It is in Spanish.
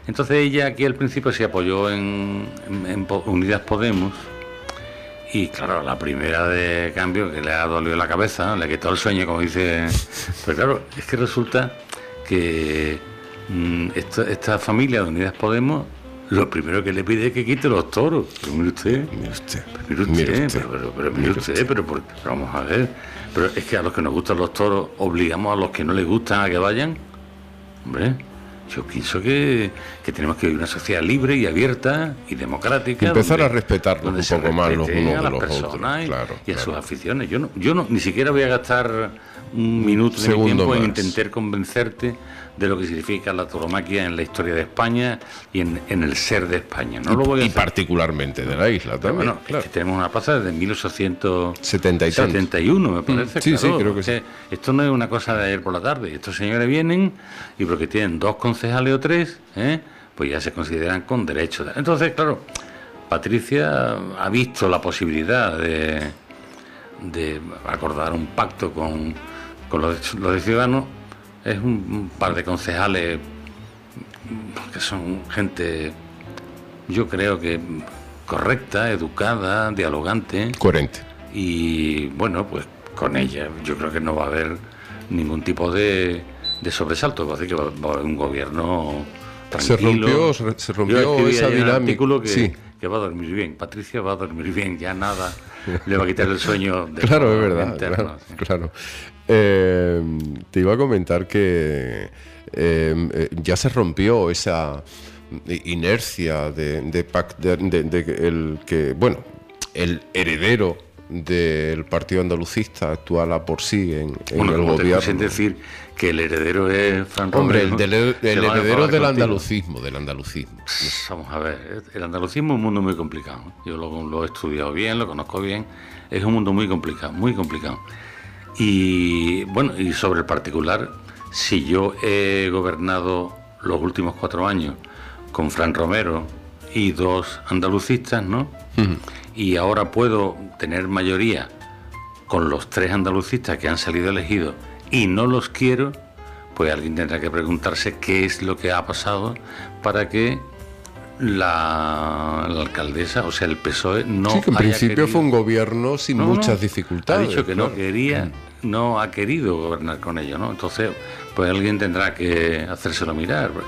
Entonces ella aquí al principio se apoyó en Unidas Podemos. Y claro, la primera de cambio que le ha dolido la cabeza, le quitó el sueño, como dice. Pues claro, es que resulta que esta familia de Unidas Podemos, lo primero que le pide es que quite los toros. Pero mire usted, pero vamos a ver. Pero es que a los que nos gustan los toros obligamos a los que no les gustan a que vayan. Hombre, yo pienso que tenemos que vivir una sociedad libre y abierta y democrática. Empezar a respetarlos un poco más los unos a de las los personas otros. Claro, y a sus aficiones. Yo no ni siquiera voy a gastar un minuto de mi tiempo en intentar convencerte de lo que significa la tauromaquia en la historia de España y en el ser de España. No lo voy a hacer. Particularmente de la isla también. Bueno, claro. Es que tenemos una plaza desde 1871, me parece. Sí, claro, sí, creo que sí. Esto no es una cosa de ayer por la tarde. Estos señores vienen y porque tienen 2 concejales o 3, pues ya se consideran con derecho. Entonces, claro, Patricia ha visto la posibilidad de acordar un pacto con los de Ciudadanos. Es un par de concejales que son gente, yo creo que correcta, educada, dialogante. Coherente. Y bueno, pues con ella yo creo que no va a haber ningún tipo de sobresalto. Va a decir que va a haber un gobierno tranquilo. Se rompió esa dinámica. Que va a dormir bien. Patricia va a dormir bien, ya nada le va a quitar el sueño de claro, es verdad, interno, claro. Te iba a comentar que ya se rompió esa inercia de el heredero del partido andalucista actual por sí en el gobierno. Sin decir que el heredero es Fran Romero. Hombre, el heredero del andalucismo. Vamos a ver, el andalucismo es un mundo muy complicado. Yo lo he estudiado bien, lo conozco bien. Es un mundo muy complicado, muy complicado. Y bueno, y sobre el particular, si yo he gobernado los últimos 4 años con Fran Romero y 2 andalucistas, ¿no? Y ahora puedo tener mayoría con los 3 andalucistas que han salido elegidos y no los quiero, pues alguien tendrá que preguntarse qué es lo que ha pasado para que la alcaldesa, o sea, el PSOE no sí, que en haya principio querido. Fue un gobierno sin muchas dificultades. Ha dicho que claro. no quería, no ha querido gobernar con ellos, ¿no? Entonces, pues alguien tendrá que hacérselo mirar.